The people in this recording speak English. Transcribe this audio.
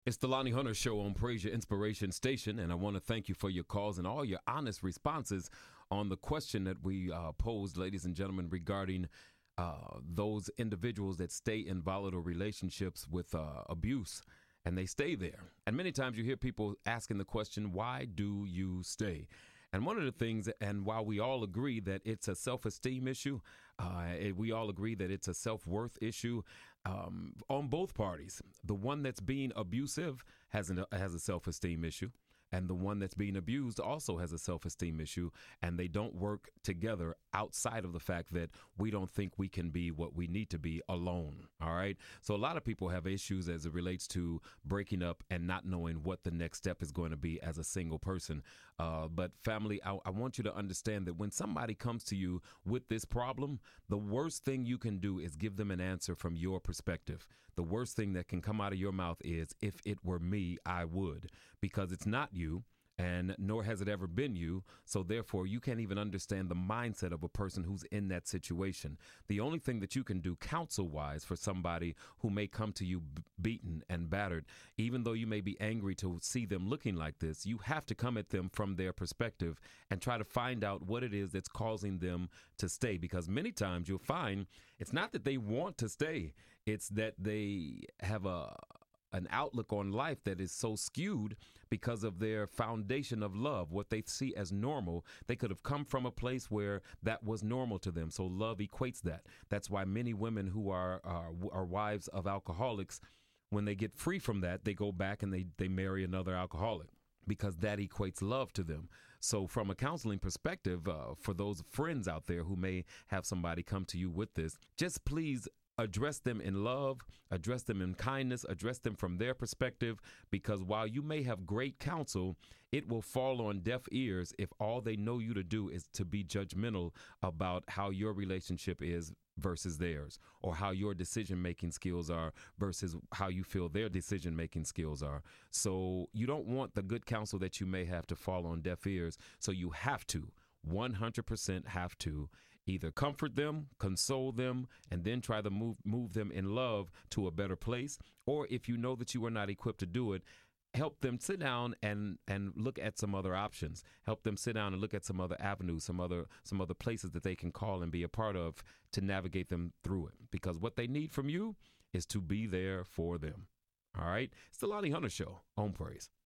It's the Lonnie Hunter Show on Praise Your Inspiration Station, and I want to thank you for your calls and all your honest responses on the question that we posed, ladies and gentlemen, regarding those individuals that stay in volatile relationships with abuse, and they stay there. And many times you hear people asking the question, why do you stay? And one of the things, and while we all agree that it's a self-esteem issue, we all agree that it's a self-worth issue on both parties. The one that's being abusive has a self-esteem issue, and the one that's being abused also has a self-esteem issue, and they don't work together outside of the fact that we don't think we can be what we need to be alone, all right? So a lot of people have issues as it relates to breaking up and not knowing what the next step is going to be as a single person. But family, I want you to understand that when somebody comes to you with this problem, the worst thing you can do is give them an answer from your perspective. The worst thing that can come out of your mouth is, if it were me, I would, because it's not you. And nor has it ever been you. So therefore, you can't even understand the mindset of a person who's in that situation. The only thing that you can do counsel-wise for somebody who may come to you beaten and battered, even though you may be angry to see them looking like this, you have to come at them from their perspective and try to find out what it is that's causing them to stay. Because many times you'll find it's not that they want to stay. It's that they have an outlook on life that is so skewed because of their foundation of love, what they see as normal. They could have come from a place where that was normal to them. So love equates that. That's why many women who are wives of alcoholics, when they get free from that, they go back and they marry another alcoholic, because that equates love to them. So from a counseling perspective, for those friends out there who may have somebody come to you with this, just please address them in love, address them in kindness, address them from their perspective, because while you may have great counsel, it will fall on deaf ears if all they know you to do is to be judgmental about how your relationship is versus theirs, or how your decision-making skills are versus how you feel their decision-making skills are. So you don't want the good counsel that you may have to fall on deaf ears. So you have to, 100% have to, either comfort them, console them, and then try to move them in love to a better place. Or if you know that you are not equipped to do it, help them sit down and look at some other options. Help them sit down and look at some other avenues, some other places that they can call and be a part of to navigate them through it. Because what they need from you is to be there for them. All right? It's the Lonnie Hunter Show on Praise.